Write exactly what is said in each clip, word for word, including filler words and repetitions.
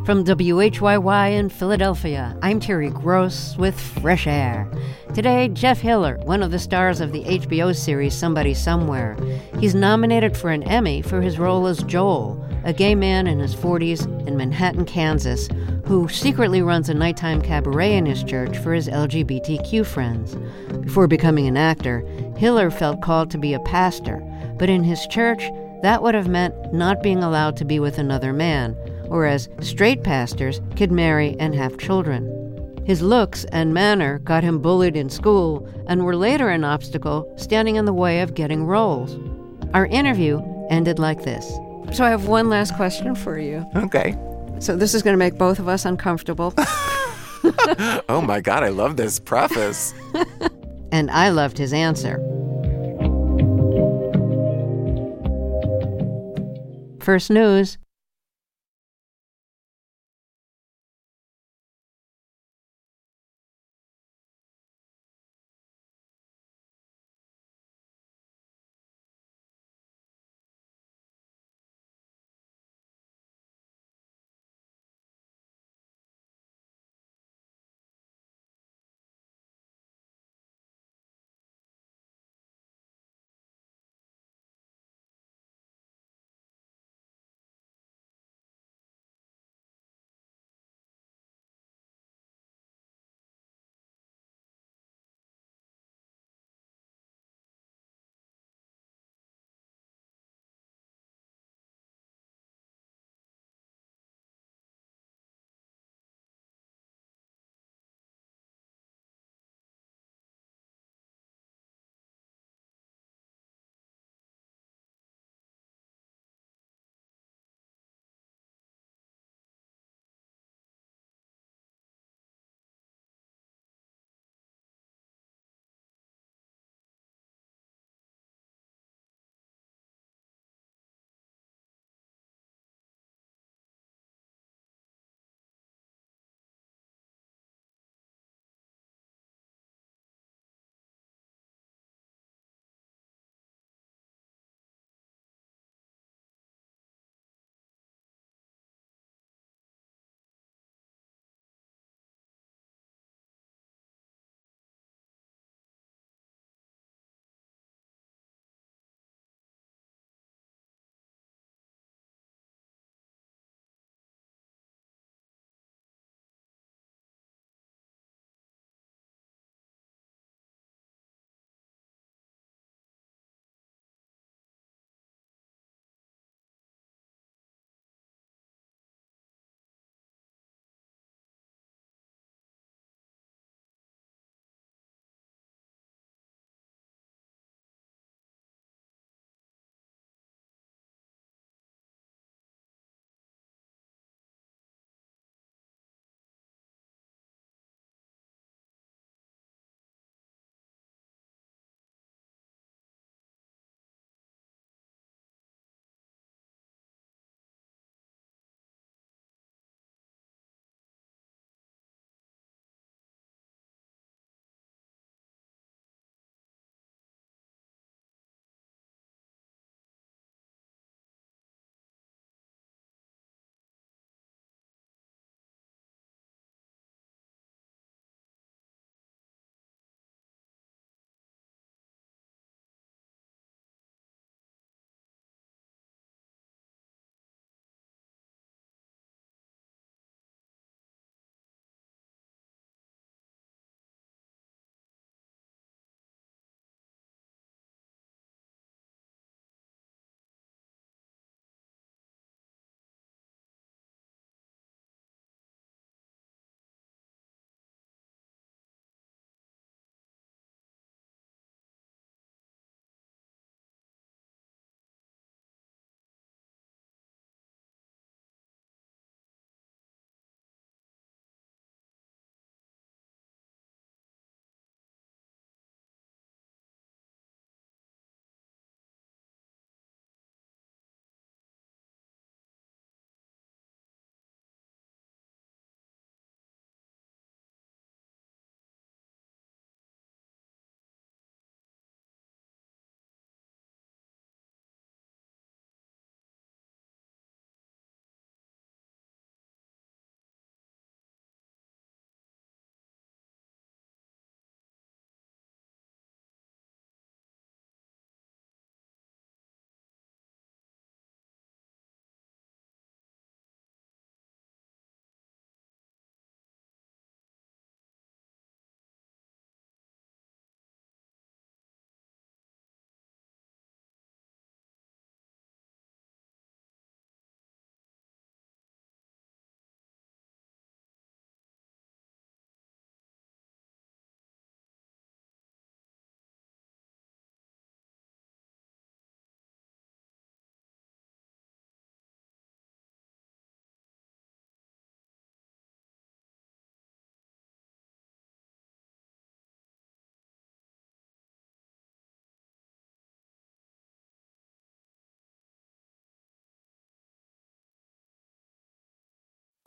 From W H Y Y in Philadelphia, I'm Terry Gross with Fresh Air. Today, Jeff Hiller, one of the stars of the H B O series Somebody Somewhere. He's nominated for an Emmy for his role as Joel, a gay man in his forties in Manhattan, Kansas, who secretly runs a nighttime cabaret in his church for his L G B T Q friends. Before becoming an actor, Hiller felt called to be a pastor, but in his church, that would have meant not being allowed to be with another man, whereas straight pastors could marry and have children. His looks and manner got him bullied in school and were later an obstacle standing in the way of getting roles. Our interview ended like this. So I have one last question for you. Okay. So this is going to make both of us uncomfortable. Oh my God, I love this preface. And I loved his answer. First news.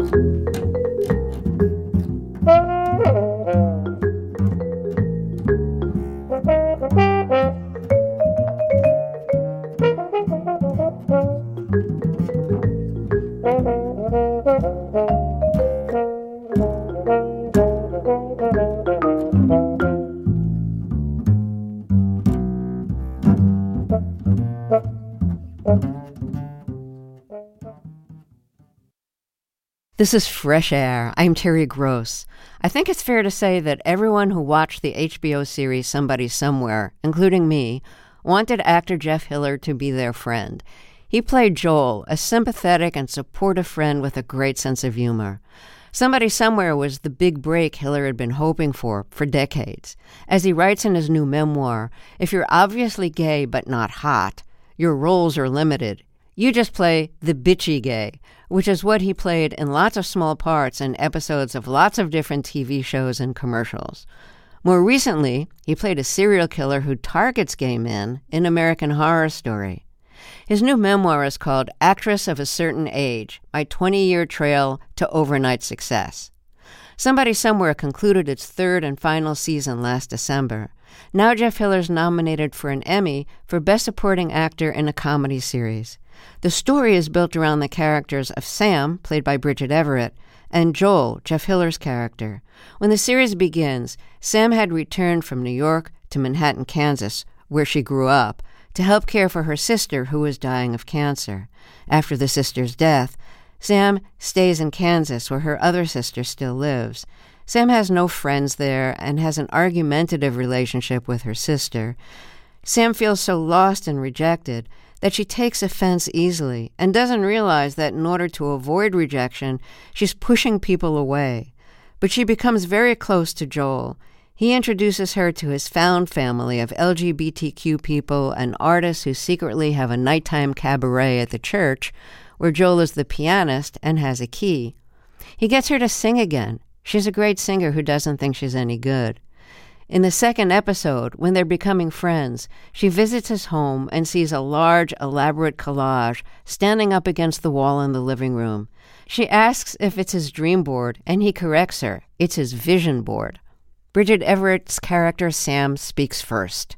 This is Fresh Air. I'm Terry Gross. I think it's fair to say that everyone who watched the H B O series Somebody Somewhere, including me, wanted actor Jeff Hiller to be their friend. He played Joel, a sympathetic and supportive friend with a great sense of humor. Somebody Somewhere was the big break Hiller had been hoping for for decades. As he writes in his new memoir, if you're obviously gay but not hot, your roles are limited. You just play the bitchy gay, which is what he played in lots of small parts in episodes of lots of different T V shows and commercials. More recently, he played a serial killer who targets gay men in American Horror Story. His new memoir is called Actress of a Certain Age, My twenty-Year Trail to Overnight Success. Somebody Somewhere concluded its third and final season last December. Now Jeff Hiller's nominated for an Emmy for Best Supporting Actor in a Comedy Series. The story is built around the characters of Sam, played by Bridget Everett, and Joel, Jeff Hiller's character. When the series begins, Sam had returned from New York to Manhattan, Kansas, where she grew up, to help care for her sister who was dying of cancer. After the sister's death, Sam stays in Kansas where her other sister still lives. Sam has no friends there and has an argumentative relationship with her sister. Sam feels so lost and rejected that she takes offense easily and doesn't realize that in order to avoid rejection, she's pushing people away. But she becomes very close to Joel. He introduces her to his found family of L G B T Q people and artists who secretly have a nighttime cabaret at the church, where Joel is the pianist and has a key. He gets her to sing again. She's a great singer who doesn't think she's any good. In the second episode, when they're becoming friends, she visits his home and sees a large, elaborate collage standing up against the wall in the living room. She asks if it's his dream board, and he corrects her. It's his vision board. Bridget Everett's character, Sam, speaks first.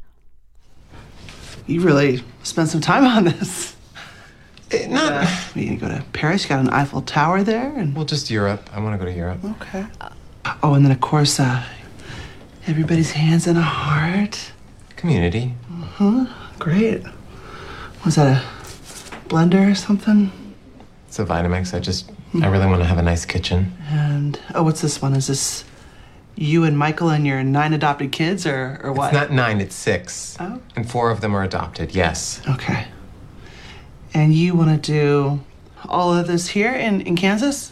You really spent some time on this. It, not. Uh, you go to Paris, you got an Eiffel Tower there, and Well, just Europe. I want to go to Europe. Okay. Oh, and then of course, uh, everybody's hands in a heart. Community. Uh-huh. Great. Was that a blender or something? It's a Vitamix. I just, I really want to have a nice kitchen. And, oh, what's this one? Is this you and Michael and your nine adopted kids, or, or what? It's not nine, it's six. Oh. And four of them are adopted, yes. Okay. And you want to do all of this here in, in Kansas?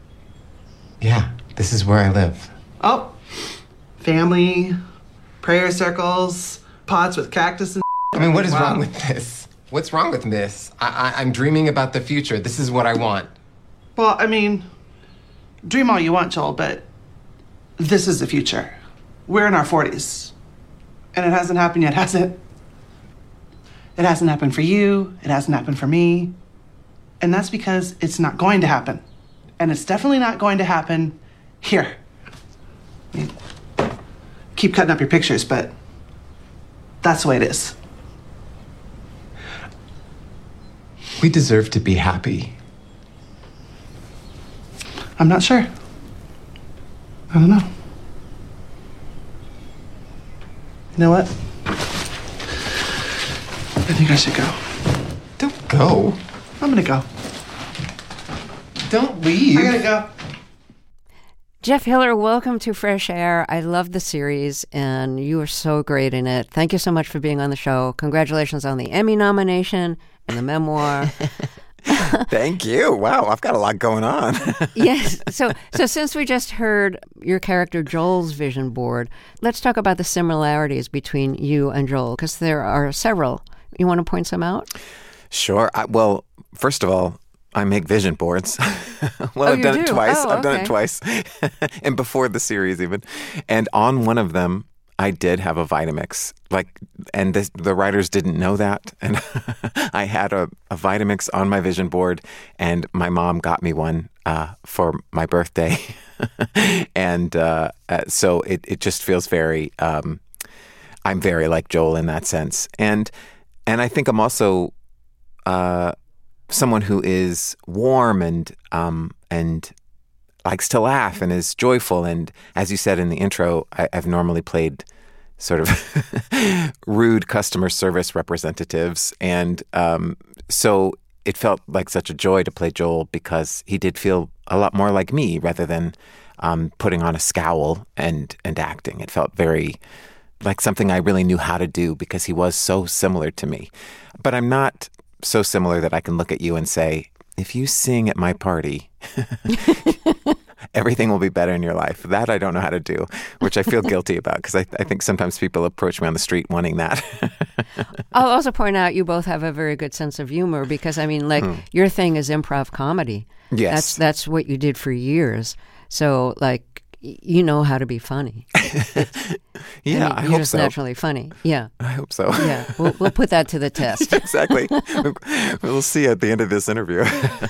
Yeah, this is where I live. Oh, family, prayer circles, pots with cactus and I mean, what is wow. wrong with this? What's wrong with this? I, I, I'm dreaming about the future. This is what I want. Well, I mean, dream all you want, Joel, but this is the future. We're in our forties. And it hasn't happened yet, has it? It hasn't happened for you. It hasn't happened for me. And that's because it's not going to happen. And it's definitely not going to happen here. I mean, keep cutting up your pictures, but that's the way it is. We deserve to be happy. I'm not sure. I don't know. You know what? I think I should go. Don't go. I'm gonna go. Don't leave. I gotta go. Jeff Hiller, welcome to Fresh Air. I love the series, and you are so great in it. Thank you so much for being on the show. Congratulations on the Emmy nomination and the memoir. Thank you. Wow, I've got a lot going on. Yes. So, so since we just heard your character Joel's vision board, let's talk about the similarities between you and Joel, because there are several. You want to point some out? Sure. I, well, first of all, I make vision boards. well, Oh, I've you done it do? twice. Oh, I've done okay. it twice. And before the series even. And on one of them, I did have a Vitamix, like, and this, the writers didn't know that. And I had a, a Vitamix on my vision board, and my mom got me one uh, for my birthday. and uh, uh, so it, it just feels very, um, I'm very like Joel in that sense. And, and I think I'm also uh, someone who is warm and, um, and, likes to laugh and is joyful. And as you said in the intro, I, I've normally played sort of rude customer service representatives. And um, so it felt like such a joy to play Joel because he did feel a lot more like me rather than um, putting on a scowl and, and acting. It felt very like something I really knew how to do because he was so similar to me. But I'm not so similar that I can look at you and say, if you sing at my party, everything will be better in your life. That I don't know how to do, which I feel guilty about because I, I think sometimes people approach me on the street wanting that. I'll also point out you both have a very good sense of humor because, I mean, like, hmm. your thing is improv comedy. Yes. That's, that's what you did for years. So, like, you know how to be funny. yeah, I, mean, I you're hope just so. naturally funny. Yeah. I hope so. yeah, we'll, we'll put that to the test. Exactly. We'll see at the end of this interview.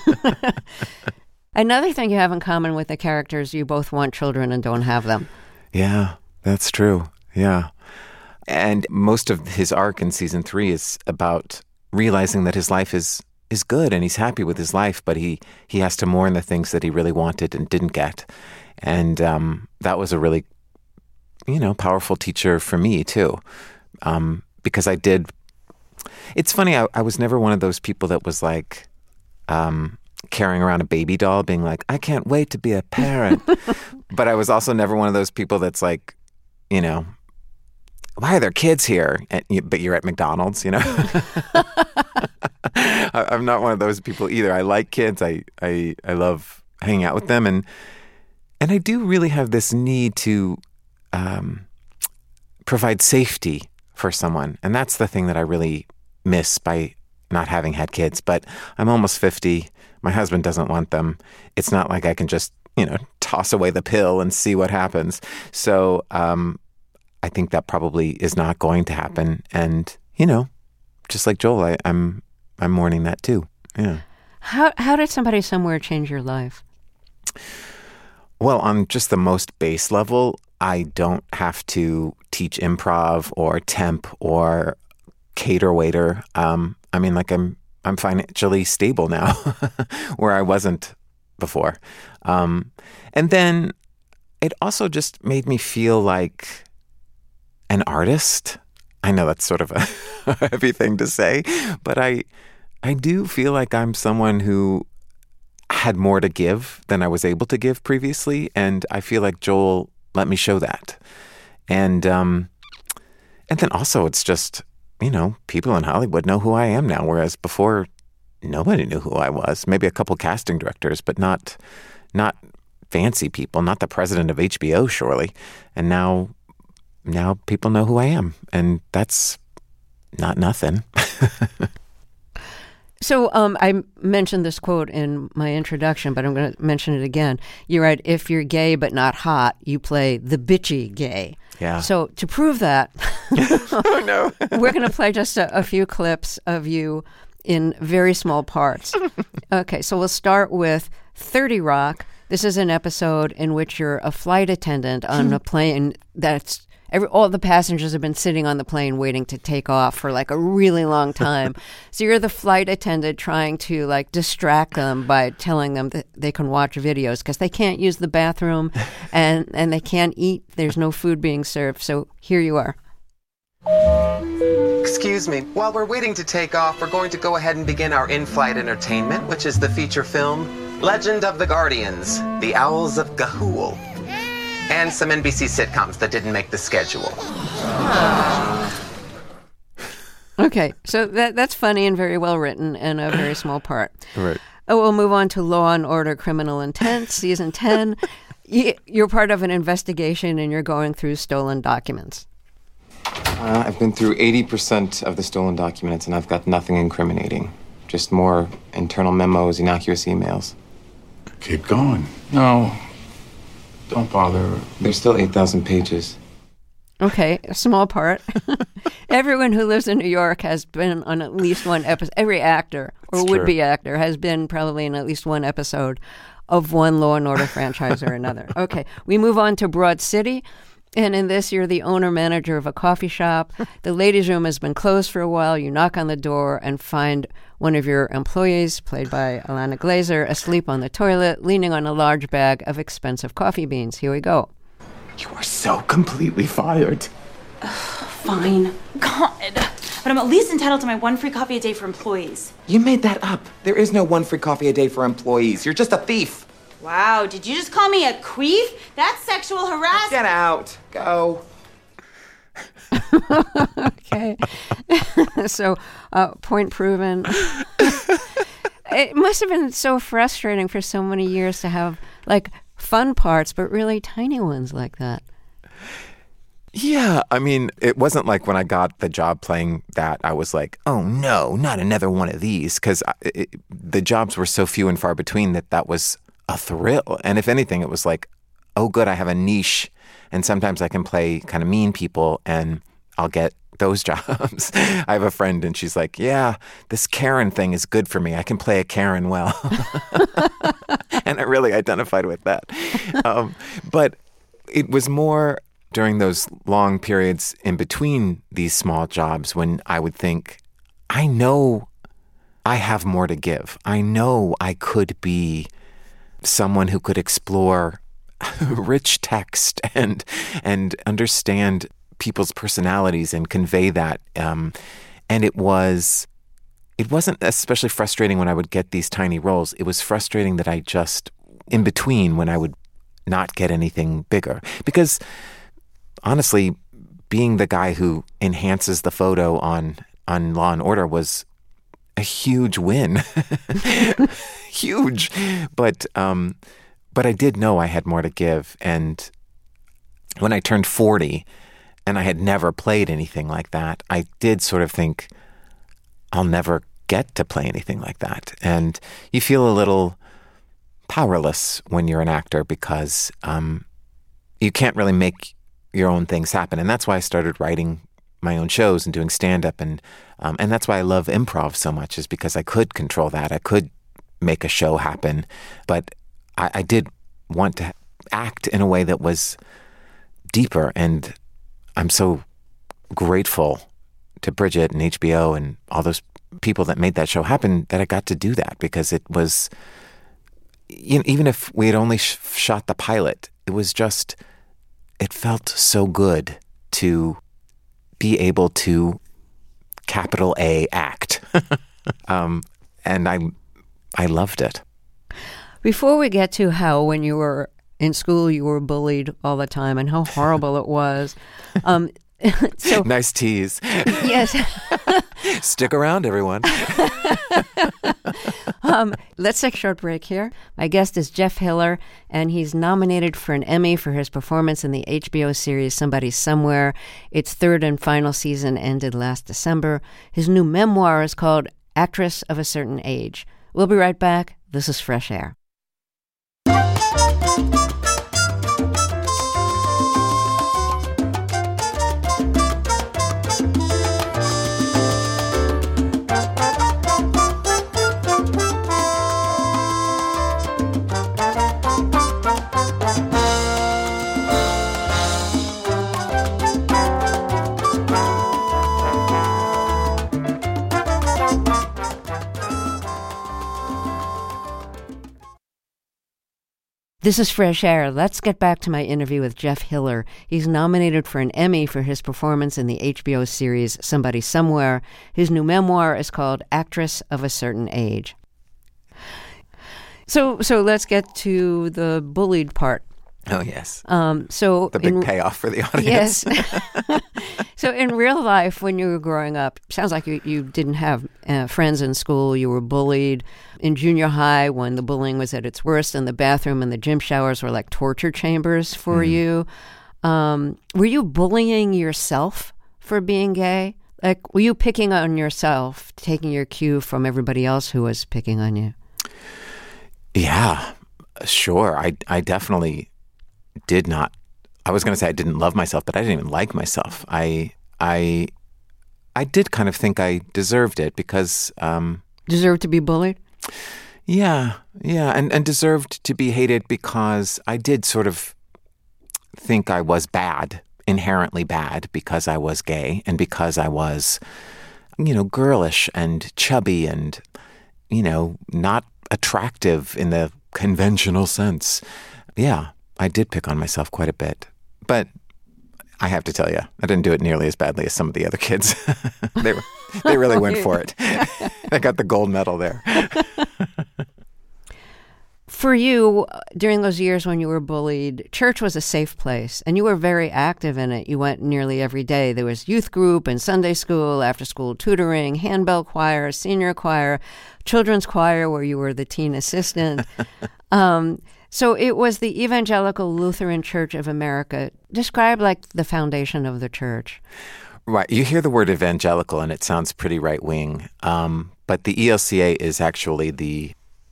Another thing you have in common with the characters, you both want children and don't have them. Yeah, that's true. Yeah. And most of his arc in season three is about realizing that his life is is good and he's happy with his life, but he, he has to mourn the things that he really wanted and didn't get. And um, that was a really, you know, powerful teacher for me, too, um, because I did. It's funny. I, I was never one of those people that was like um, carrying around a baby doll being like, I can't wait to be a parent. But I was also never one of those people that's like, you know, why are there kids here? And, but you're at McDonald's, you know? I, I'm not one of those people either. I like kids. I, I, I love hanging out with them. And And I do really have this need to um, provide safety for someone. And that's the thing that I really miss by not having had kids. But I'm almost fifty. My husband doesn't want them. It's not like I can just, you know, toss away the pill and see what happens. So um, I think that probably is not going to happen. And, you know, just like Joel, I, I'm I'm mourning that too. Yeah. How how did somebody somewhere change your life? Well, on just the most base level, I don't have to teach improv or temp or cater waiter. Um, I mean, like I'm I'm financially stable now, where I wasn't before. Um, and then it also just made me feel like an artist. I know that's sort of a heavy thing to say, but I I do feel like I'm someone who had more to give than I was able to give previously, and I feel like Joel let me show that. And um, and then also it's just, you know, people in Hollywood know who I am now, whereas before nobody knew who I was. Maybe a couple casting directors, but not not fancy people, not the president of H B O, surely. And now now people know who I am, and that's not nothing. So um, I mentioned this quote in my introduction, but I'm going to mention it again. You write, if you're gay but not hot, you play the bitchy gay. Yeah. So to prove that, oh, no. we're going to play just a, a few clips of you in very small parts. Okay, so we'll start with thirty Rock. This is an episode in which you're a flight attendant on a plane that's... Every, all the passengers have been sitting on the plane waiting to take off for like a really long time. So you're the flight attendant trying to like distract them by telling them that they can watch videos because they can't use the bathroom and, and they can't eat. There's no food being served. So here you are. Excuse me. While we're waiting to take off, we're going to go ahead and begin our in-flight entertainment, which is the feature film Legend of the Guardians, The Owls of Ga'Hoole. And some N B C sitcoms that didn't make the schedule. Okay, so that that's funny and very well written and a very small part. Right. Oh, we'll move on to Law and Order Criminal Intent, Season ten. You're part of an investigation and you're going through stolen documents. Uh, I've been through eighty percent of the stolen documents and I've got nothing incriminating. Just more internal memos, innocuous emails. Keep going. No. Don't bother. There's still eight thousand pages. Okay, a small part. Everyone who lives in New York has been on at least one episode. Every actor or It's would-be true. actor has been probably in at least one episode of one Law and Order franchise or another. Okay, we move on to Broad City. And in this, you're the owner-manager of a coffee shop. The ladies' room has been closed for a while. You knock on the door and find one of your employees, played by Alana Glazer, asleep on the toilet, leaning on a large bag of expensive coffee beans. Here we go. You are so completely fired. Fine. God. But I'm at least entitled to my one free coffee a day for employees. You made that up. There is no one free coffee a day for employees. You're just a thief. Wow, did you just call me a queef? That's sexual harassment. Get out. Go. Okay. So, uh, point proven. It must have been so frustrating for so many years to have, like, fun parts, but really tiny ones like that. Yeah, I mean, it wasn't like when I got the job playing that, I was like, oh no, not another one of these, because the jobs were so few and far between that that was a thrill. And if anything, it was like, oh good, I have a niche, and sometimes I can play kind of mean people and I'll get those jobs. I have a friend and she's like, yeah, this Karen thing is good for me. I can play a Karen well. And I really identified with that. Um, but it was more during those long periods in between these small jobs when I would think, I know I have more to give. I know I could be someone who could explore rich text and and understand people's personalities and convey that. Um, and it was, it wasn't especially frustrating when I would get these tiny roles. It was frustrating that I just, in between, when I would not get anything bigger. Because honestly, being the guy who enhances the photo on on Law and Order was a huge win. Huge. But um, but I did know I had more to give. And when I turned forty and I had never played anything like that, I did sort of think, I'll never get to play anything like that. And you feel a little powerless when you're an actor because um, you can't really make your own things happen. And that's why I started writing my own shows and doing stand-up. And um, and that's why I love improv so much, is because I could control that. I could make a show happen. But I, I did want to act in a way that was deeper. And I'm so grateful to Bridget and H B O and all those people that made that show happen that I got to do that, because it was, you know, even if we had only sh- shot the pilot, it was just, it felt so good to be able to capital A act. um, and I, I loved it. Before we get to how, when you were in school, you were bullied all the time and how horrible it was. Um, so Nice tease. yes. Stick around, everyone. um, let's take a short break here. My guest is Jeff Hiller, and he's nominated for an Emmy for his performance in the H B O series Somebody Somewhere. Its third and final season ended last December. His new memoir is called Actress of a Certain Age. We'll be right back. This is Fresh Air. This is Fresh Air. Let's get back to my interview with Jeff Hiller. He's nominated for an Emmy for his performance in the H B O series Somebody Somewhere. His new memoir is called Actress of a Certain Age. So so let's get to the bullied part. Oh, yes. Um, so The big in, payoff for the audience. Yes. So in real life, when you were growing up, sounds like you, you didn't have uh, friends in school. You were bullied. In junior high, when the bullying was at its worst, and the bathroom and the gym showers were like torture chambers for mm. you. Um, were you bullying yourself for being gay? Like, were you picking on yourself, taking your cue from everybody else who was picking on you? Yeah, sure. I, I definitely did not I was going to say I didn't love myself, but I didn't even like myself. I I I did kind of think I deserved it because um, Deserved to be bullied? yeah, yeah, and and deserved to be hated because I did sort of think I was bad, inherently bad, because I was gay and because I was, you know, girlish and chubby and, you know, not attractive in the conventional sense. Yeah, I did pick on myself quite a bit. But I have to tell you, I didn't do it nearly as badly as some of the other kids. they were, they really went for it. They got the gold medal there. For you, during those years when you were bullied, church was a safe place, and you were very active in it. You went nearly every day. There was youth group and Sunday school, after-school tutoring, handbell choir, senior choir, children's choir, where you were the teen assistant. um, so it was the Evangelical Lutheran Church of America. Describe like the foundation of the church. Right. You hear the word evangelical, and it sounds pretty right-wing. Um, but the E L C A is actually the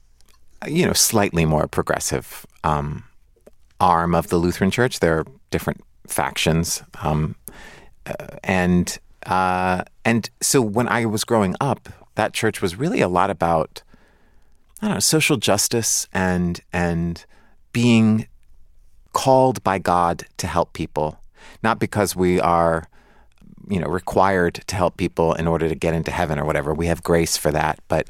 you know, slightly more progressive um, arm of the Lutheran Church. There are different factions, um, uh, and uh, and so when I was growing up, that church was really a lot about, I don't know, social justice and and being called by God to help people, not because we are, you know, required to help people in order to get into heaven or whatever. We have grace for that, but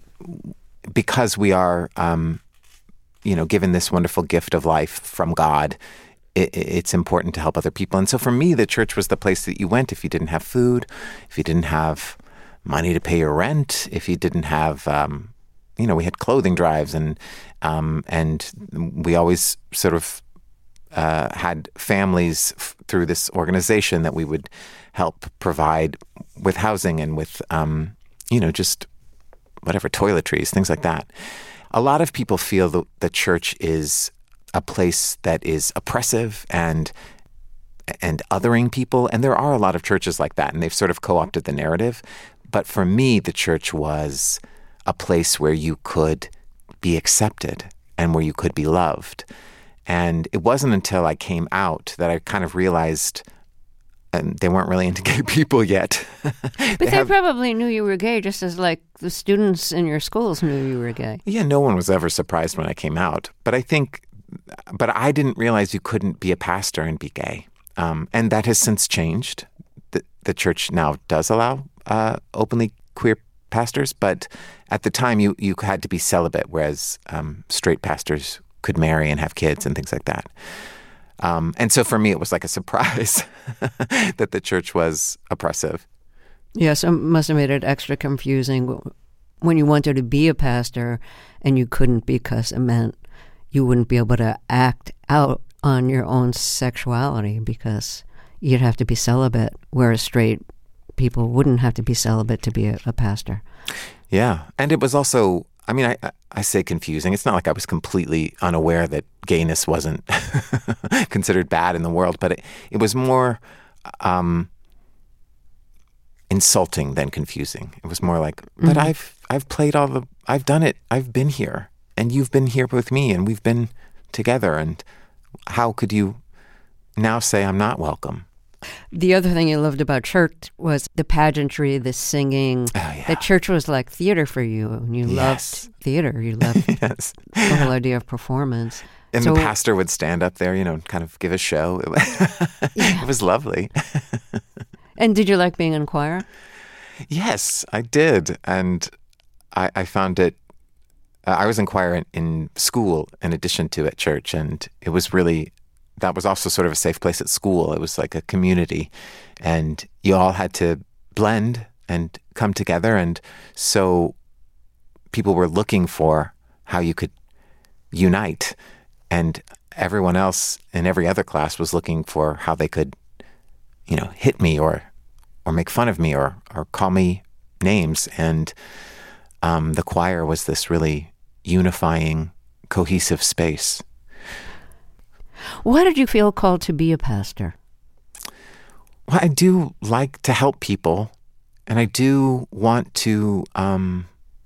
because we are, um, you know, given this wonderful gift of life from God, it, it's important to help other people. And so for me, the church was the place that you went if you didn't have food, if you didn't have money to pay your rent, if you didn't have, um, you know, we had clothing drives, and um, and we always sort of uh, had families f- through this organization that we would help provide with housing and with, um, you know, just whatever, toiletries, things like that. A lot of people feel that the church is a place that is oppressive and and othering people, and there are a lot of churches like that, and they've sort of co-opted the narrative. But for me, the church was a place where you could be accepted and where you could be loved. And it wasn't until I came out that I kind of realized and they weren't really into gay people yet. But they they have, probably knew you were gay, just as like the students in your schools knew you were gay. Yeah, no one was ever surprised when I came out. But I think, but I didn't realize you couldn't be a pastor and be gay. Um, and that has since changed. The, the church now does allow uh, openly queer pastors, but at the time you, you had to be celibate, whereas um, straight pastors could marry and have kids and things like that. Um, and so for me, it was like a surprise that the church was oppressive. Yes, it must have made it extra confusing when you wanted to be a pastor and you couldn't because it meant you wouldn't be able to act out on your own sexuality because you'd have to be celibate, whereas straight people wouldn't have to be celibate to be a, a pastor. Yeah, and it was also, I mean, I, I say confusing. It's not like I was completely unaware that gayness wasn't considered bad in the world, but it, it was more um, insulting than confusing. It was more like, but mm-hmm. I've I've played all the, I've done it. I've been here, and you've been here with me, and we've been together. And how could you now say I'm not welcome? The other thing you loved about church was the pageantry, the singing. Oh, yeah. The church was like theater for you, and you yes. loved theater. You loved yes. the whole idea of performance. And so, the pastor would stand up there, you know, kind of give a show. It was, yeah. it was lovely. And did you like being in choir? Yes, I did. And I, I found it, uh, I was in choir in, in school in addition to at church. And it was really, that was also sort of a safe place at school. It was like a community. And you all had to blend and come together. And so people were looking for how you could unite. And everyone else in every other class was looking for how they could, you know, hit me or or make fun of me or or call me names. And um, the choir was this really unifying, cohesive space. Why did you feel called to be a pastor? Well, I do like to help people, and I do want to um,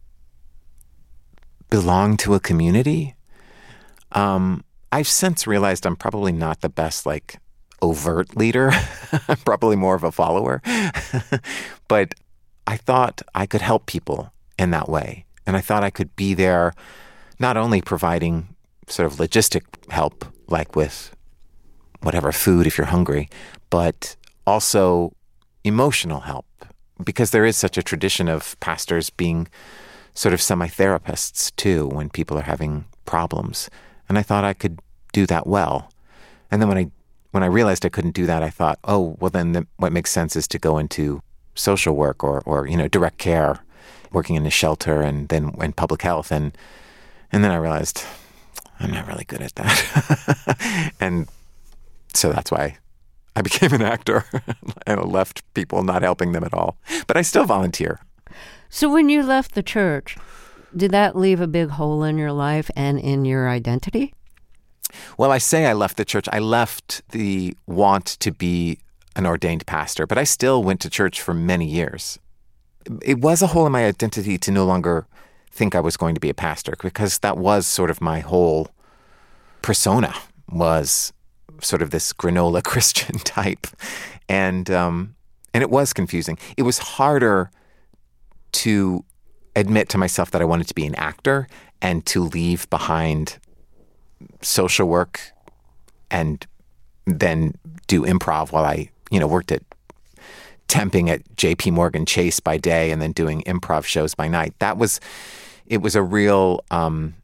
belong to a community. Um, I've since realized I'm probably not the best, like, overt leader. I'm probably more of a follower. But I thought I could help people in that way. And I thought I could be there not only providing sort of logistic help, like with whatever food if you're hungry, but also emotional help. Because there is such a tradition of pastors being sort of semi-therapists too when people are having problems. And I thought I could do that well. And then when I when I realized I couldn't do that, I thought, oh, well then the, what makes sense is to go into social work or, or you know, direct care, working in a shelter and then in public health. And and then I realized I'm not really good at that. And so that's why I became an actor and left people not helping them at all. But I still volunteer. So when you left the church, did that leave a big hole in your life and in your identity? Well, I say I left the church. I left the want to be an ordained pastor, but I still went to church for many years. It was a hole in my identity to no longer think I was going to be a pastor, because that was sort of my whole persona, was sort of this granola Christian type. And um, and it was confusing. It was harder to admit to myself that I wanted to be an actor and to leave behind social work and then do improv while I, you know, worked at temping at J P Morgan Chase by day and then doing improv shows by night. That was, it was a real, um,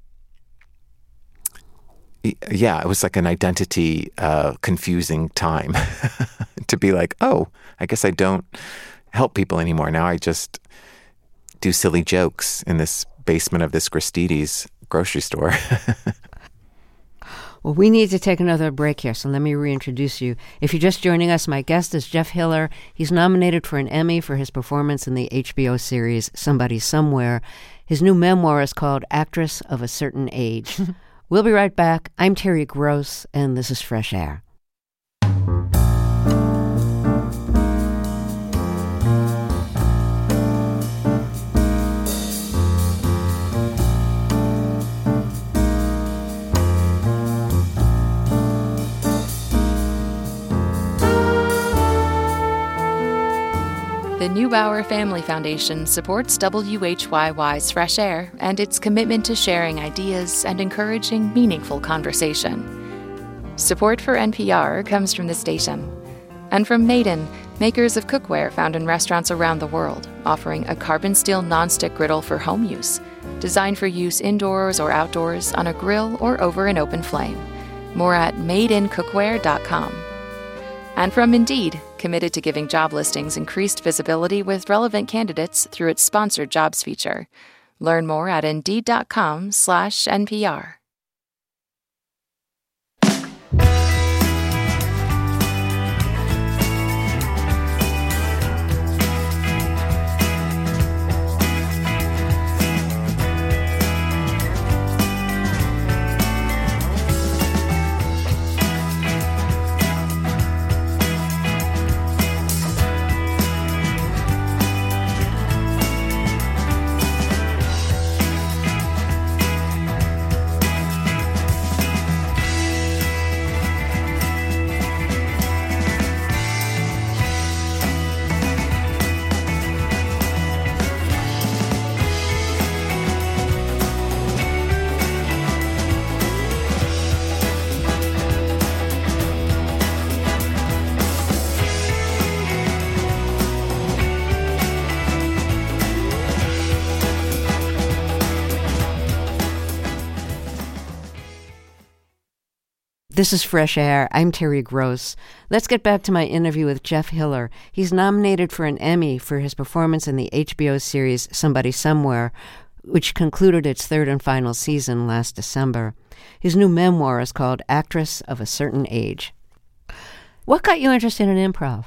yeah, it was like an identity uh, confusing time to be like, oh, I guess I don't help people anymore. Now I just do silly jokes in this basement of this Gristedes grocery store. Well, we need to take another break here, so let me reintroduce you. If you're just joining us, my guest is Jeff Hiller. He's nominated for an Emmy for his performance in the H B O series Somebody Somewhere. His new memoir is called Actress of a Certain Age. We'll be right back. I'm Terry Gross, and this is Fresh Air. The Neubauer Family Foundation supports W H Y Y's Fresh Air and its commitment to sharing ideas and encouraging meaningful conversation. Support for N P R comes from the station and from Maiden, makers of cookware found in restaurants around the world, offering a carbon steel nonstick griddle for home use, designed for use indoors or outdoors on a grill or over an open flame. More at made in cookware dot com. And from Indeed, committed to giving job listings increased visibility with relevant candidates through its sponsored jobs feature. Learn more at Indeed.com slash NPR. This is Fresh Air. I'm Terry Gross. Let's get back to my interview with Jeff Hiller. He's nominated for an Emmy for his performance in the H B O series Somebody Somewhere, which concluded its third and final season last December. His new memoir is called Actress of a Certain Age. What got you interested in improv?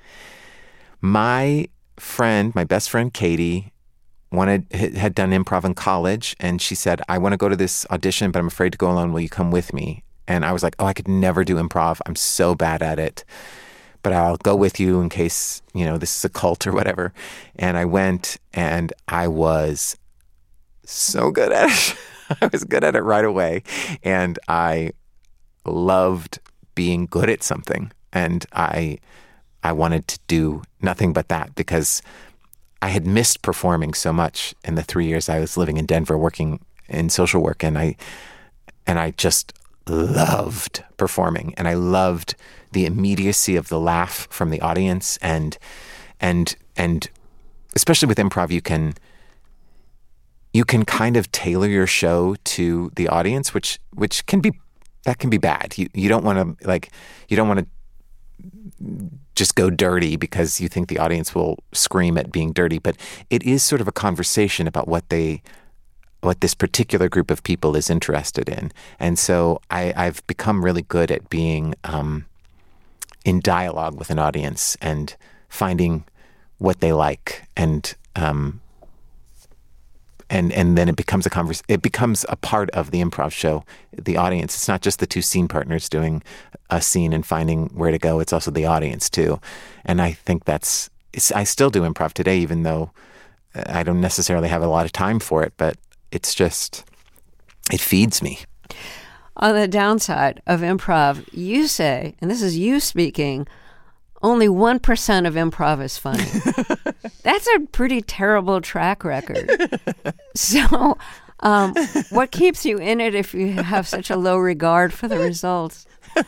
My friend, my best friend Katie, wanted had done improv in college, and she said, I want to go to this audition, but I'm afraid to go alone. Will you come with me? And I was like, oh, I could never do improv. I'm so bad at it. But I'll go with you in case, you know, this is a cult or whatever. And I went, and I was so good at it. I was good at it right away. And I loved being good at something. And I I wanted to do nothing but that because I had missed performing so much in the three years I was living in Denver working in social work. And I and I just loved performing. And I loved the immediacy of the laugh from the audience. And and and especially with improv, you can you can kind of tailor your show to the audience, which which can be that can be bad. You you don't want to like you don't want to just go dirty because you think the audience will scream at being dirty, but it is sort of a conversation about what they what this particular group of people is interested in. And so I, I've become really good at being um, in dialogue with an audience and finding what they like, and um, and and then it becomes a convers- It becomes a part of the improv show. The audience. It's not just the two scene partners doing a scene and finding where to go. It's also the audience too. And I think that's. It's, I still do improv today, even though I don't necessarily have a lot of time for it. But it's just, it feeds me. On the downside of improv, you say, and this is you speaking, only one percent of improv is funny. That's a pretty terrible track record. So um, what keeps you in it if you have such a low regard for the results?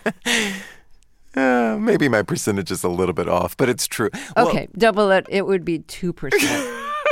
Uh, maybe my percentage is a little bit off, but it's true. Okay, well, double it. It would be two percent.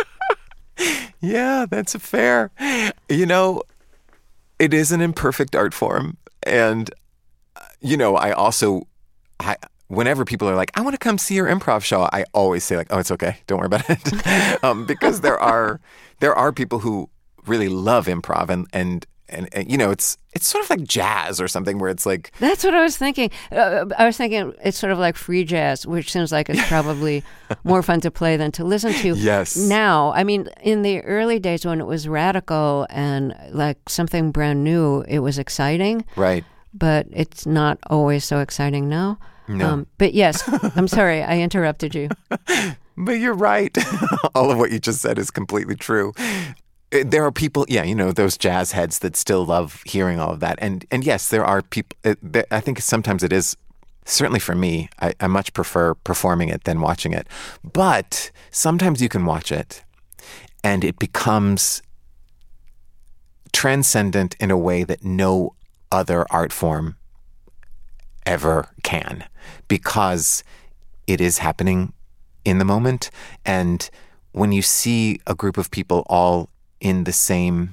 Yeah, that's fair. You know, it is an imperfect art form. And, you know, I also, I, whenever people are like, I want to come see your improv show, I always say like, oh, it's okay. Don't worry about it. um, because there are, there are people who really love improv and, and, and, and, you know, it's it's sort of like jazz or something where it's like... That's what I was thinking. Uh, I was thinking it's sort of like free jazz, which seems like it's probably more fun to play than to listen to. Yes. Now, I mean, in the early days when it was radical and like something brand new, it was exciting. Right. But it's not always so exciting now. No. Um, but yes, I'm sorry, I interrupted you. But you're right. All of what you just said is completely true. There are people, yeah, you know, those jazz heads that still love hearing all of that. And and yes, there are people, it, I think sometimes it is, certainly for me, I, I much prefer performing it than watching it. But sometimes you can watch it and it becomes transcendent in a way that no other art form ever can, because it is happening in the moment. And when you see a group of people all in the same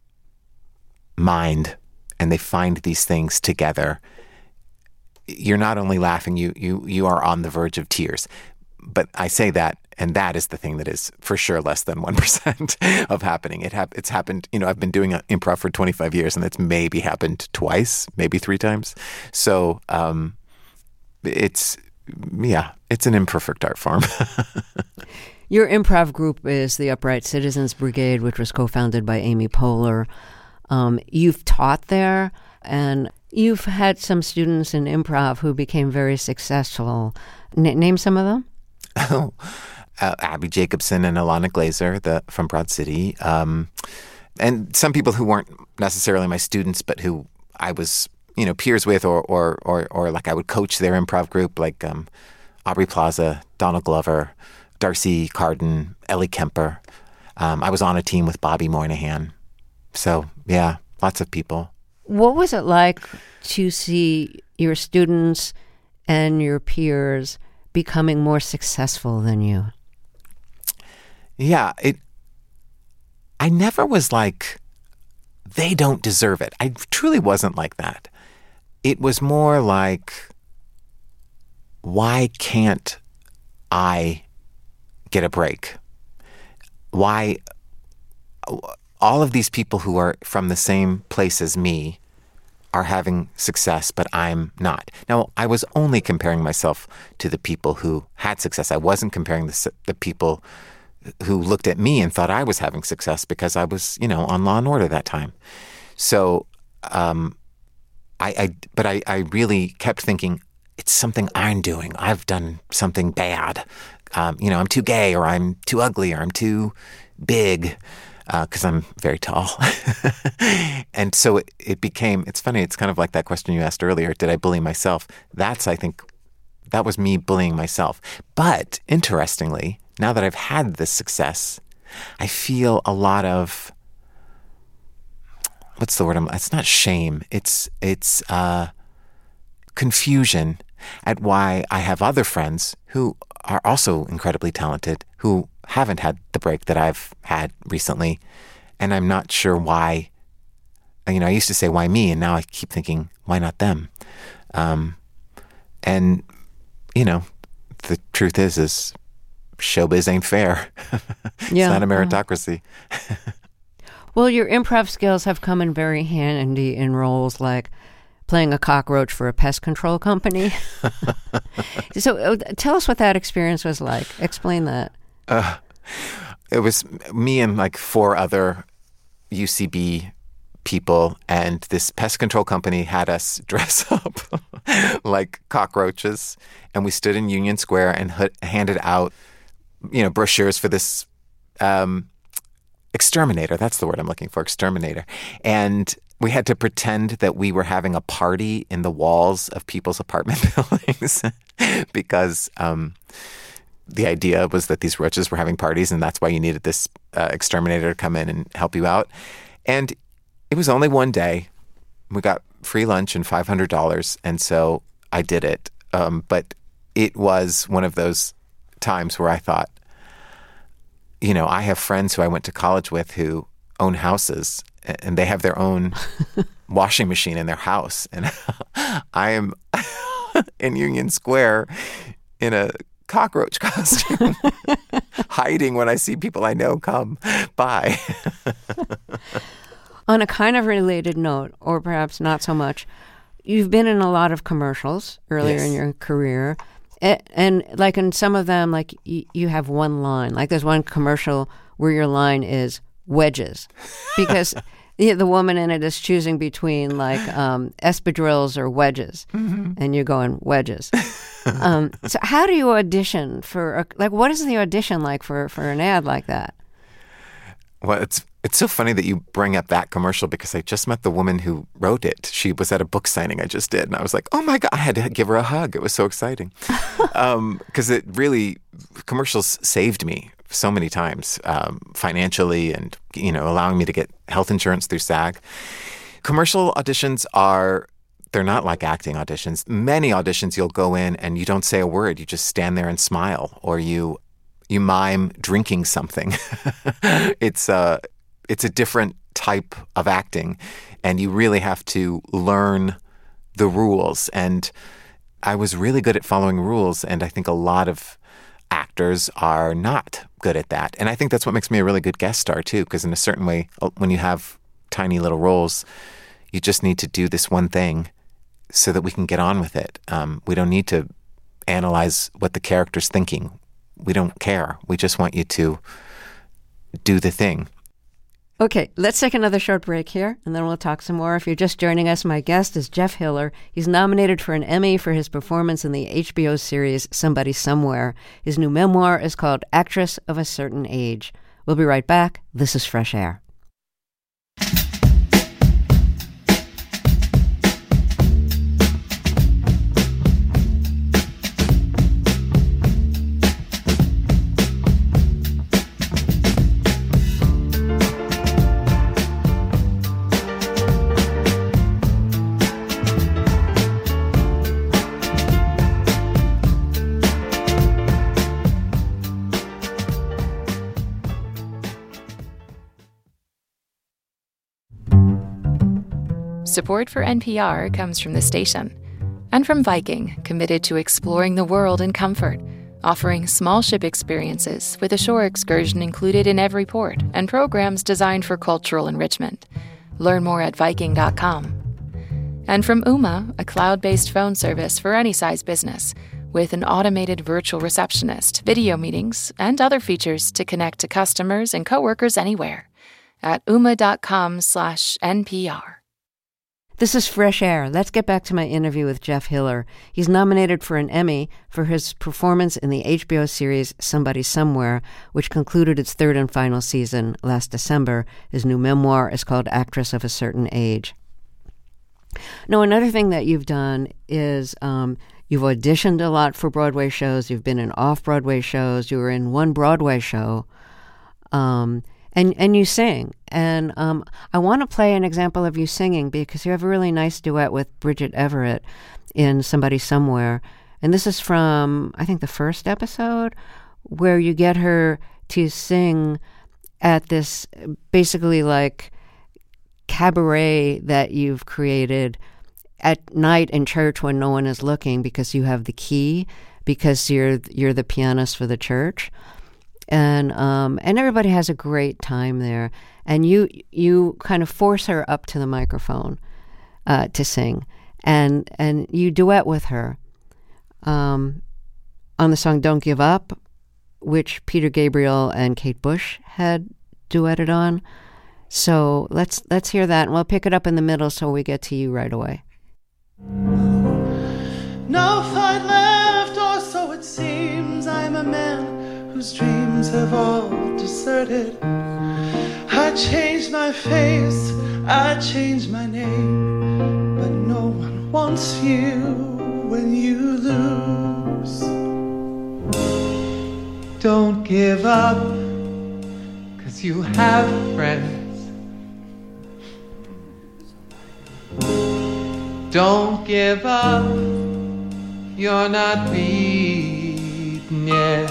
mind and they find these things together, you're not only laughing, you you you are on the verge of tears. But I say that, and that is the thing that is for sure less than one percent of happening. It hap- It's happened, you know, I've been doing improv for twenty-five years, and it's maybe happened twice, maybe three times. So um, it's, yeah, it's an imperfect art form. Your improv group is the Upright Citizens Brigade, which was co-founded by Amy Poehler. Um, you've taught there, and you've had some students in improv who became very successful. N- name some of them. Oh, uh, Abby Jacobson and Alana Glazer the, from Broad City. Um, and some people who weren't necessarily my students, but who I was, you know, peers with, or or or, or like I would coach their improv group, like um, Aubrey Plaza, Donald Glover, Darcy Carden, Ellie Kemper. Um, I was on a team with Bobby Moynihan. So, yeah, lots of people. What was it like to see your students and your peers becoming more successful than you? Yeah, it. I never was like, they don't deserve it. I truly wasn't like that. It was more like, why can't I get a break? Why all of these people who are from the same place as me are having success, but I'm not. Now, I was only comparing myself to the people who had success. I wasn't comparing the, the people who looked at me and thought I was having success because I was, you know, on Law and Order that time. So, um, I, I but I, I really kept thinking, it's something I'm doing. I've done something bad. Um, you know, I'm too gay, or I'm too ugly, or I'm too big, because uh, I'm very tall. And so it, it became, it's funny, it's kind of like that question you asked earlier, did I bully myself? That's, I think, that was me bullying myself. But interestingly, now that I've had this success, I feel a lot of, what's the word? I'm, it's not shame. It's, it's uh, confusion at why I have other friends who are also incredibly talented, who haven't had the break that I've had recently. And I'm not sure why. You know, I used to say, why me? And now I keep thinking, why not them? Um, and, you know, the truth is, is showbiz ain't fair. It's Yeah. not a meritocracy. Well, your improv skills have come in very handy in roles like playing a cockroach for a pest control company. So uh, tell us what that experience was like. Explain that. Uh, it was me and like four other U C B people, and this pest control company had us dress up like cockroaches, and we stood in Union Square and h- handed out, you know, brochures for this um, exterminator. That's the word I'm looking for, exterminator. And we had to pretend that we were having a party in the walls of people's apartment buildings because um, the idea was that these roaches were having parties, and that's why you needed this uh, exterminator to come in and help you out. And it was only one day. We got free lunch and five hundred dollars, and so I did it. Um, but it was one of those times where I thought, you know, I have friends who I went to college with who own houses, and they have their own washing machine in their house. And I am in Union Square in a cockroach costume, hiding when I see people I know come by. On a kind of related note, or perhaps not so much, you've been in a lot of commercials earlier Yes. in your career. And, and like in some of them, like y- you have one line. Like there's one commercial where your line is wedges. Because the, the woman in it is choosing between like um, espadrilles or wedges. Mm-hmm. And you're going wedges. um, so how do you audition for, a, like what is the audition like for, for an ad like that? Well, it's it's so funny that you bring up that commercial because I just met the woman who wrote it. She was at a book signing I just did, and I was like, oh my God, I had to give her a hug. It was so exciting. um, because it really, commercials saved me so many times, um, financially and, you know, allowing me to get health insurance through SAG. Commercial auditions are, they're not like acting auditions. Many auditions you'll go in and you don't say a word. You just stand there and smile, or you you mime drinking something. It's a, it's a different type of acting, and you really have to learn the rules. And I was really good at following rules, and I think a lot of actors are not good at that. And I think that's what makes me a really good guest star too, because in a certain way, when you have tiny little roles, you just need to do this one thing so that we can get on with it. Um, we don't need to analyze what the character's thinking. We don't care. We just want you to do the thing. Okay, let's take another short break here, and then we'll talk some more. If you're just joining us, my guest is Jeff Hiller. He's nominated for an Emmy for his performance in the H B O series Somebody Somewhere. His new memoir is called Actress of a Certain Age. We'll be right back. This is Fresh Air. Support for N P R comes from the station and from Viking, committed to exploring the world in comfort, offering small ship experiences with a shore excursion included in every port and programs designed for cultural enrichment. Learn more at Viking dot com. And from Ooma, a cloud-based phone service for any size business, with an automated virtual receptionist, video meetings, and other features to connect to customers and coworkers anywhere at ooma dot com slash N P R. This is Fresh Air. Let's get back to my interview with Jeff Hiller. He's nominated for an Emmy for his performance in the H B O series Somebody Somewhere, which concluded its third and final season last December. His new memoir is called Actress of a Certain Age. Now, another thing that you've done is um, You've auditioned a lot for Broadway shows. You've been in off-Broadway shows. You were in one Broadway show. Um, and, and you sing. And um, I want to play an example of you singing because you have a really nice duet with Bridget Everett in Somebody Somewhere. And this is from, I think, the first episode where you get her to sing at this basically like cabaret that you've created at night in church when no one is looking because you have the key, because you're you're the pianist for the church, and um, and everybody has a great time there. And you you kind of force her up to the microphone uh, to sing, and and you duet with her um, on the song "Don't Give Up," which Peter Gabriel and Kate Bush had duetted on. So let's let's hear that, and we'll pick it up in the middle so we get to you right away. No fight left, or so it seems. I'm a man whose dreams have all deserted. I changed my face, I changed my name, but no one wants you when you lose. Don't give up, 'cause you have friends. Don't give up, you're not beaten yet.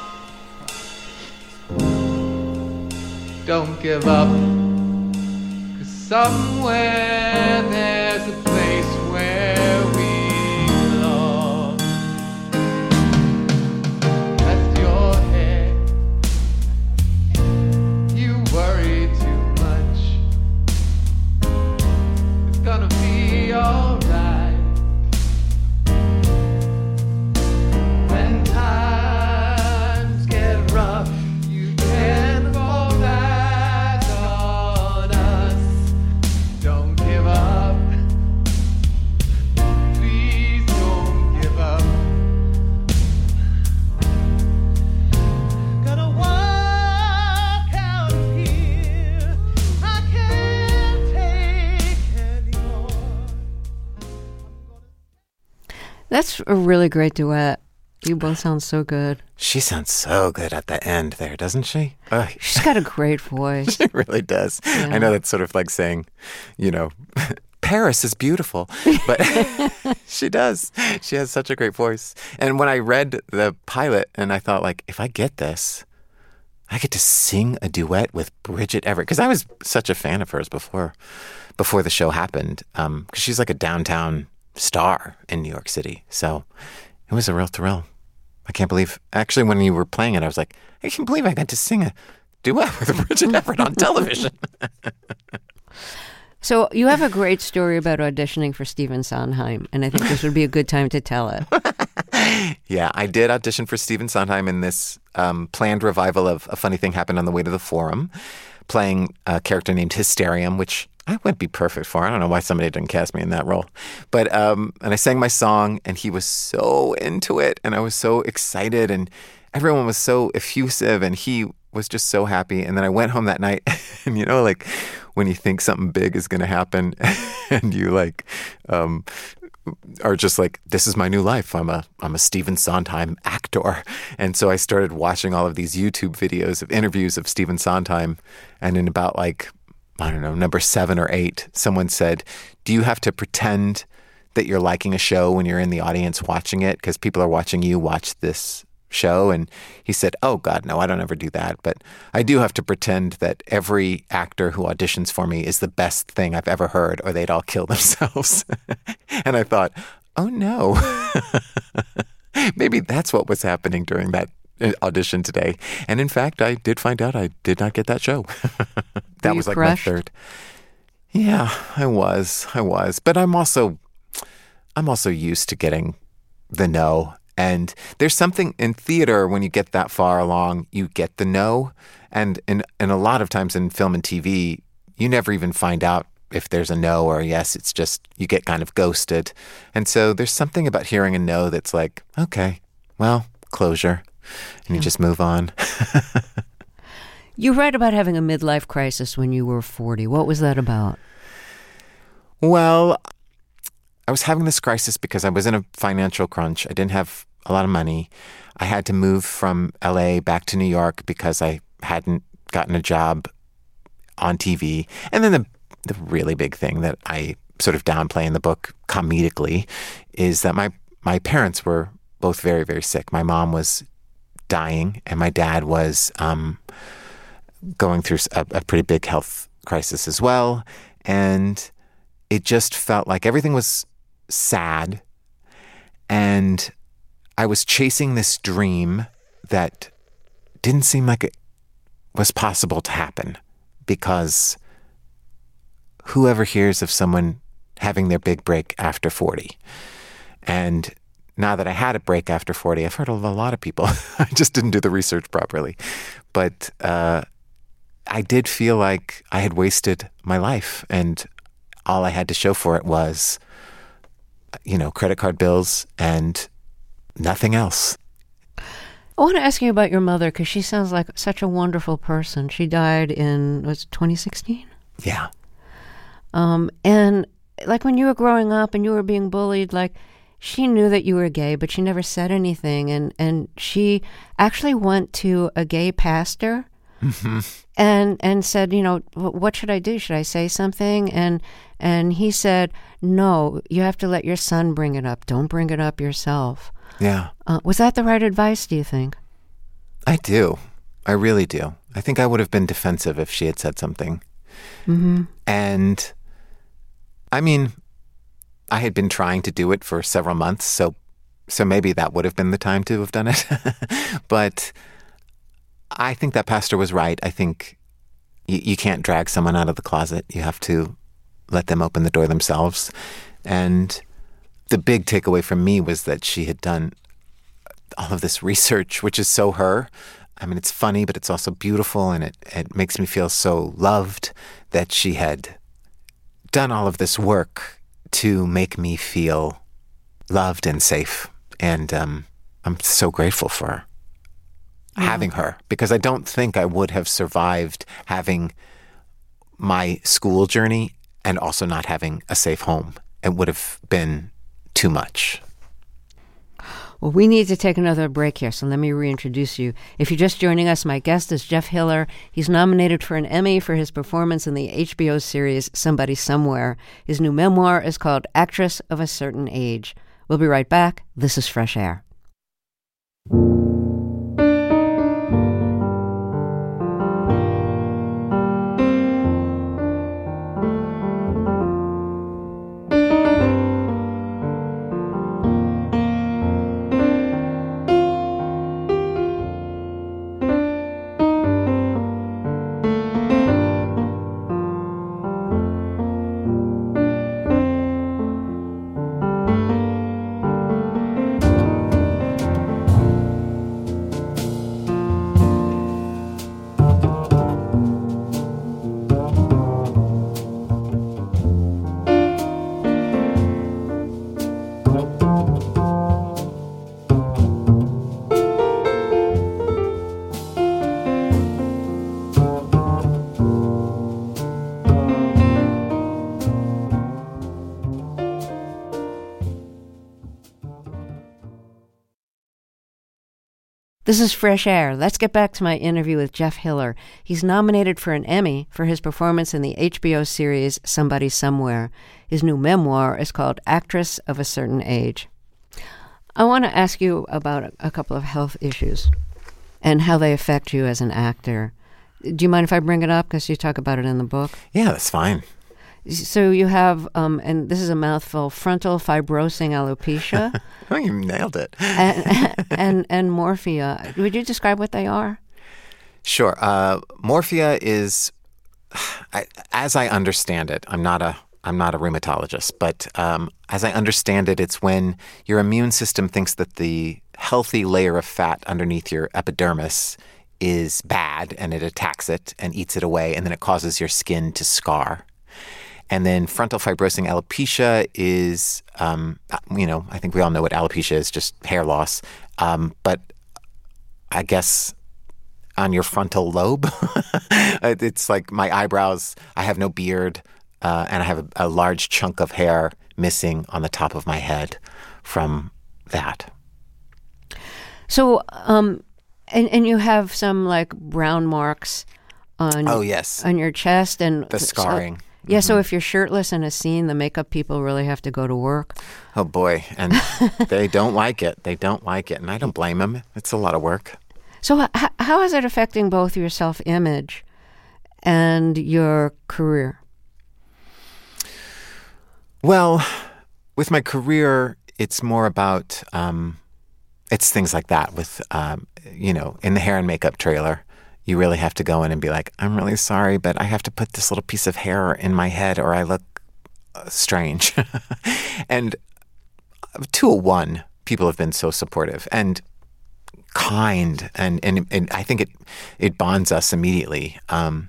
Don't give up, 'cause somewhere there's a place where we belong. Rest your head, you worry too much. It's gonna be alright. When times get rough, you can fall back on us. Don't give up. Please don't give up. Gonna walk out of here. I can't take anymore. That's a really great duet. You both sound so good. She sounds so good at the end there, doesn't she? Ugh. She's got a great voice. She really does. Yeah. I know that's sort of like saying, you know, Paris is beautiful, but she does. She has such a great voice. And when I read the pilot and I thought, like, if I get this, I get to sing a duet with Bridget Everett, because I was such a fan of hers before before the show happened, because um, she's like a downtown star in New York City. So it was a real thrill. I can't believe, actually, when you were playing it, I was like, I can't believe I got to sing a duet with Bridget Everett on television. So you have a great story about auditioning for Stephen Sondheim, and I think this would be a good time to tell it. Yeah, I did audition for Stephen Sondheim in this um, planned revival of A Funny Thing Happened on the Way to the Forum, playing a character named Hysterium, which I would be perfect for. I don't know why somebody didn't cast me in that role. But, um, and I sang my song, and he was so into it, and I was so excited, and everyone was so effusive, and he was just so happy. And then I went home that night, and you know, like when you think something big is going to happen, and you like um, are just like, this is my new life. I'm a I'm a Stephen Sondheim actor. And so I started watching all of these YouTube videos of interviews of Stephen Sondheim, and in about like, I don't know, number seven or eight, someone said, do you have to pretend that you're liking a show when you're in the audience watching it? Because people are watching you watch this show. And he said, oh, God, no, I don't ever do that. But I do have to pretend that every actor who auditions for me is the best thing I've ever heard, or they'd all kill themselves. And I thought, oh, no. Maybe that's what was happening during that audition today. And in fact, I did find out I did not get that show. That was like crushed? my third. Yeah, I was. I was. But I'm also I'm also used to getting the no. And there's something in theater when you get that far along, you get the no. And in and a lot of times in film and T V, you never even find out if there's a no or a yes. It's just you get kind of ghosted. And so there's something about hearing a no that's like, okay, well, closure. And you just move on. You write about having a midlife crisis when you were forty. What was that about? Well, I was having this crisis because I was in a financial crunch. I didn't have a lot of money. I had to move from L A back to New York because I hadn't gotten a job on T V. And then the the really big thing that I sort of downplay in the book comedically is that my my parents were both very, very sick. My mom was dying, and my dad was um, going through a, a pretty big health crisis as well. And it just felt like everything was sad. And I was chasing this dream that didn't seem like it was possible to happen, because whoever hears of someone having their big break after forty? And now that I had a break after forty, I've heard of a lot of people. I just didn't do the research properly. But uh, I did feel like I had wasted my life, and all I had to show for it was, you know, credit card bills and nothing else. I want to ask you about your mother, because she sounds like such a wonderful person. She died in, was it twenty sixteen? Yeah. Um, and like when you were growing up and you were being bullied, like she knew that you were gay, but she never said anything. And, and she actually went to a gay pastor mm-hmm. and and said, you know, what should I do? Should I say something? And and he said, no, you have to let your son bring it up. Don't bring it up yourself. Yeah. Uh, was that the right advice, do you think? I do. I really do. I think I would have been defensive if she had said something. Mm-hmm. And I mean, I had been trying to do it for several months, so so maybe that would have been the time to have done it. But I think that pastor was right. I think you, you can't drag someone out of the closet. You have to let them open the door themselves. And the big takeaway from me was that she had done all of this research, which is so her. I mean, it's funny, but it's also beautiful, and it, it makes me feel so loved that she had done all of this work to make me feel loved and safe. And um, I'm so grateful for her, yeah. having her, because I don't think I would have survived having my school journey and also not having a safe home. It would have been too much. Well, we need to take another break here, so let me reintroduce you. If you're just joining us, my guest is Jeff Hiller. He's nominated for an Emmy for his performance in the H B O series Somebody Somewhere. His new memoir is called Actress of a Certain Age. We'll be right back. This is Fresh Air. This is Fresh Air. Let's get back to my interview with Jeff Hiller. He's nominated for an Emmy for his performance in the H B O series Somebody Somewhere. His new memoir is called Actress of a Certain Age. I want to ask you about a couple of health issues and how they affect you as an actor. Do you mind if I bring it up? Because you talk about it in the book. Yeah, that's fine. So you have, um, and this is a mouthful, frontal fibrosing alopecia. Oh, you nailed it. and, and and morphia. Would you describe what they are? Sure. Uh, morphia is, I, as I understand it, I'm not a I'm not a rheumatologist, but um, as I understand it, it's when your immune system thinks that the healthy layer of fat underneath your epidermis is bad, and it attacks it and eats it away, and then it causes your skin to scar. And then frontal fibrosing alopecia is, um, you know, I think we all know what alopecia is, just hair loss. Um, but I guess on your frontal lobe, it's like my eyebrows, I have no beard, uh, and I have a, a large chunk of hair missing on the top of my head from that. So, um, and and you have some like brown marks on oh yes on your chest and the scarring. So, yeah, mm-hmm. So if you're shirtless in a scene, the makeup people really have to go to work. Oh boy, and they don't like it. They don't like it, and I don't blame them. It's a lot of work. So h- how is it affecting both your self-image and your career? Well, with my career, it's more about, um, it's things like that with, um, you know, in the hair and makeup trailer, you really have to go in and be like, I'm really sorry, but I have to put this little piece of hair in my head or I look uh, strange. And to a one, people have been so supportive and kind, and, and, and I think it, it bonds us immediately. Um,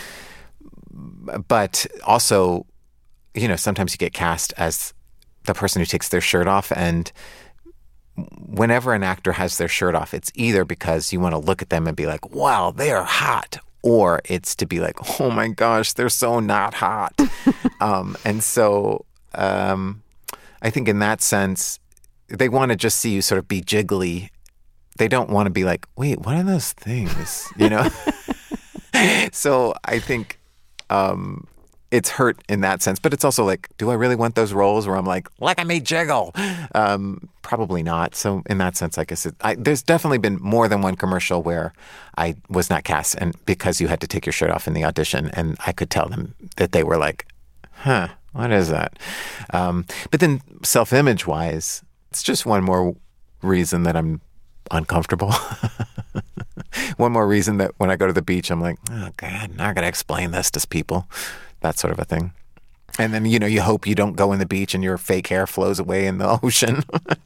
but also, you know, sometimes you get cast as the person who takes their shirt off, and whenever an actor has their shirt off, it's either because you want to look at them and be like, wow, they are hot, or it's to be like, oh my gosh, they're so not hot. um, and so um, I think in that sense, they want to just see you sort of be jiggly. They don't want to be like, wait, what are those things? You know? So I think um, it's hurt in that sense. But it's also like, do I really want those roles where I'm like, look at me jiggle? Um, probably not. So in that sense, I guess it, I, there's definitely been more than one commercial where I was not cast and because you had to take your shirt off in the audition. And I could tell them that they were like, huh, what is that? Um, but then self-image wise, it's just one more reason that I'm uncomfortable. One more reason that when I go to the beach, I'm like, oh God, now I got to explain this to people. That sort of a thing. And then, you know, you hope you don't go in the beach and your fake hair flows away in the ocean.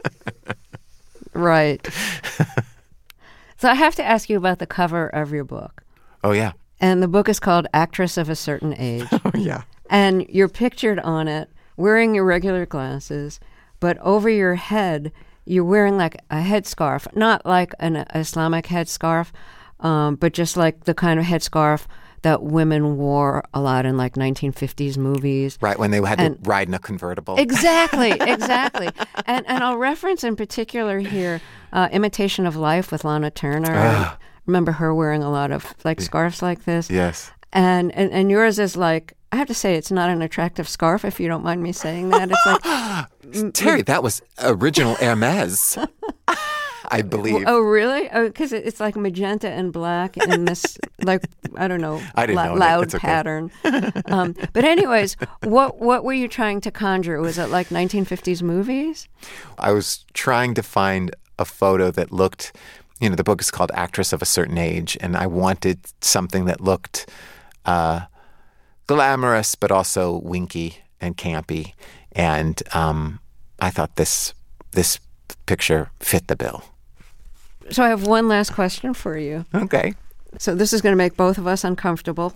Right. So I have to ask you about the cover of your book. Oh, yeah. And the book is called Actress of a Certain Age. Oh, yeah. And you're pictured on it wearing your regular glasses, but over your head, you're wearing like a headscarf, not like an Islamic headscarf, um, but just like the kind of headscarf that women wore a lot in like nineteen fifties movies. Right, when they had and, to ride in a convertible. Exactly, exactly. and and I'll reference in particular here uh, Imitation of Life with Lana Turner. I remember her wearing a lot of like scarves like this. Yes. And, and, and yours is like, I have to say, it's not an attractive scarf, if you don't mind me saying that. It's like Terry, that was original Hermes, I believe. Oh, really? Oh, because it's like magenta and black in this, like, I don't know, I didn't la- know loud it's okay. pattern. um, but anyways, what what were you trying to conjure? Was it like nineteen fifties movies? I was trying to find a photo that looked, you know, the book is called Actress of a Certain Age, and I wanted something that looked uh, glamorous, but also winky and campy. And um, I thought this this picture fit the bill. So I have one last question for you. Okay. So this is going to make both of us uncomfortable.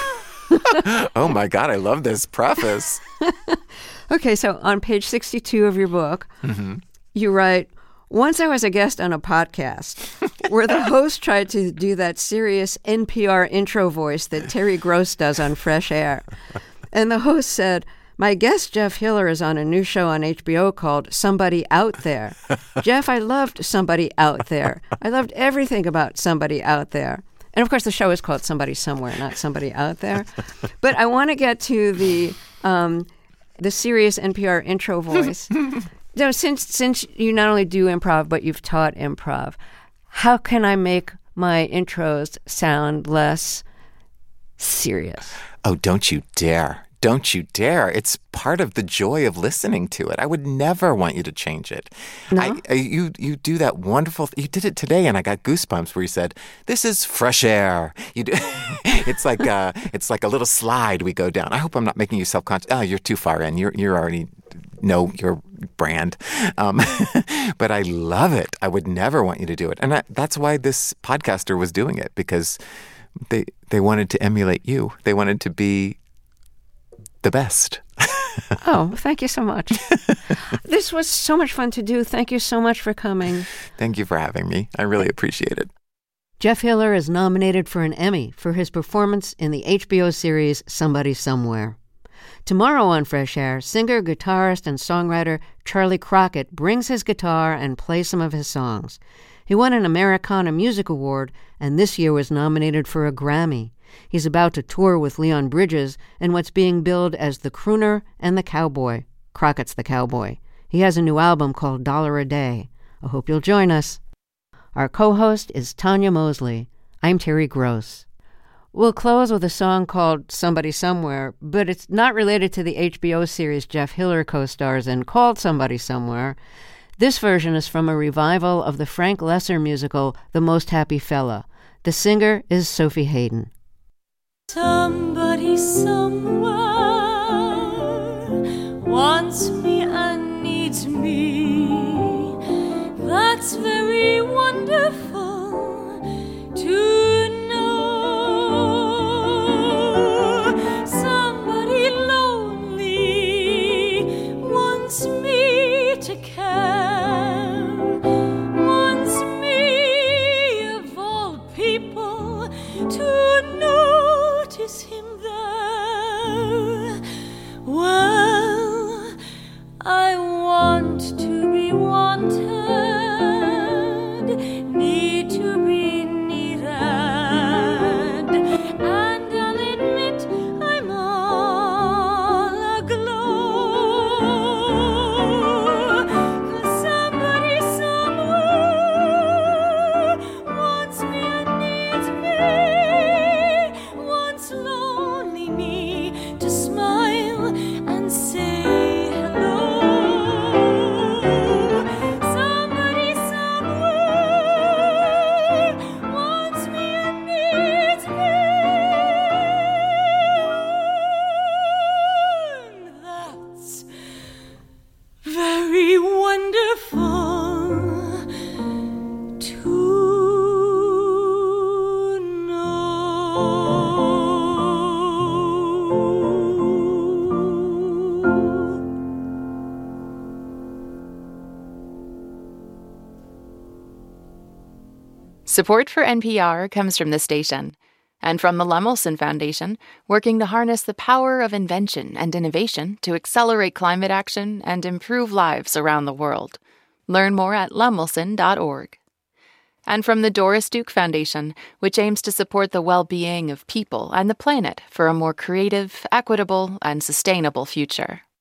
Oh my God, I love this preface. Okay, so on page sixty-two of your book, mm-hmm. you write, once I was a guest on a podcast where the host tried to do that serious N P R intro voice that Terry Gross does on Fresh Air. And the host said, my guest, Jeff Hiller, is on a new show on H B O called Somebody Out There. Jeff, I loved Somebody Out There. I loved everything about Somebody Out There. And of course, the show is called Somebody Somewhere, not Somebody Out There. But I want to get to the um, the serious N P R intro voice. So since since you not only do improv, but you've taught improv, how can I make my intros sound less serious? Oh, don't you dare. Don't you dare. It's part of the joy of listening to it. I would never want you to change it. No? I, I, you you do that wonderful, th- you did it today and I got goosebumps where you said, this is fresh air. You do, it's like a, it's like a little slide we go down. I hope I'm not making you self-conscious. Oh, you're too far in. You're, you're already know your brand. Um, but I love it. I would never want you to do it. And I, that's why this podcaster was doing it, because they they wanted to emulate you. They wanted to be the best. Oh, thank you so much. This was so much fun to do. Thank you so much for coming. Thank you for having me. I really appreciate it. Jeff Hiller is nominated for an Emmy for his performance in the H B O series Somebody Somewhere. Tomorrow on Fresh Air, singer, guitarist, and songwriter Charlie Crockett brings his guitar and plays some of his songs. He won an Americana Music Award and this year was nominated for a Grammy. He's about to tour with Leon Bridges in what's being billed as the crooner and the cowboy. Crockett's the cowboy. He has a new album called Dollar a Day. I hope you'll join us. Our co-host is Tanya Mosley. I'm Terry Gross. We'll close with a song called Somebody Somewhere, but it's not related to the H B O series Jeff Hiller co-stars in called Somebody Somewhere. This version is from a revival of the Frank Loesser musical The Most Happy Fella. The singer is Sophie Hayden. Somebody somewhere wants me and needs me. That's very wonderful to me to care, wants me of all people to notice him there. Well, I want to be wanted, need to be needed, and I'll admit I'm all aglow. Support for N P R comes from the station and from the Lemelson Foundation, working to harness the power of invention and innovation to accelerate climate action and improve lives around the world. Learn more at lemelson dot org. And from the Doris Duke Foundation, which aims to support the well-being of people and the planet for a more creative, equitable, and sustainable future.